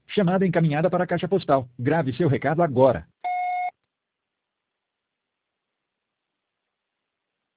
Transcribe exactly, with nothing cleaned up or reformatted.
Chamada encaminhada para a caixa postal. Grave seu recado agora.